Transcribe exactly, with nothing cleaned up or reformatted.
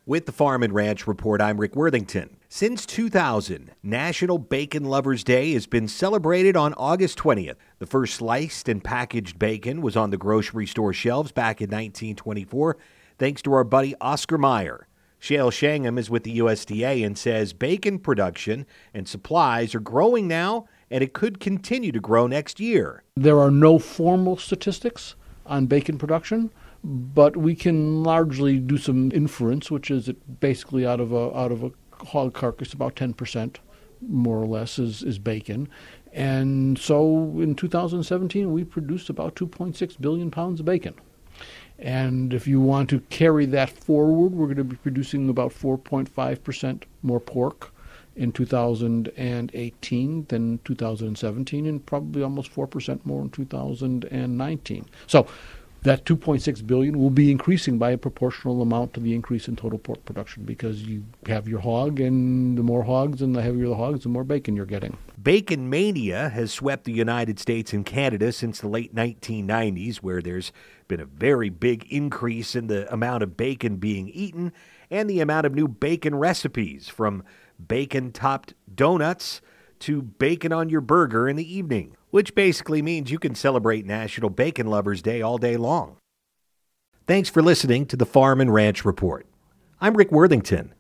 With the Farm and Ranch Report, I'm Rick Worthington. Since two thousand, National Bacon Lovers Day has been celebrated on August twentieth. The first sliced and packaged bacon was on the grocery store shelves back in nineteen twenty-four, thanks to our buddy Oscar Mayer. Shale Shangham is with the U S D A and says bacon production and supplies are growing now, and it could continue to grow next year. There are no formal statistics on bacon production, but we can largely do some inference, which is that basically out of a out of a hog carcass, about ten percent, more or less, is, is bacon. And so in two thousand seventeen, we produced about two point six billion pounds of bacon. And if you want to carry that forward, we're going to be producing about four point five percent more pork in two thousand eighteen than two thousand seventeen, and probably almost four percent more in two thousand nineteen. So that two point six billion will be increasing by a proportional amount to the increase in total pork production, because you have your hog, and the more hogs and the heavier the hogs, the more bacon you're getting. Bacon mania has swept the United States and Canada since the late nineteen nineties, where there's been a very big increase in the amount of bacon being eaten and the amount of new bacon recipes, from bacon-topped donuts to bacon on your burger in the evening, which basically means you can celebrate National Bacon Lovers Day all day long. Thanks for listening to the Farm and Ranch Report. I'm Rick Worthington.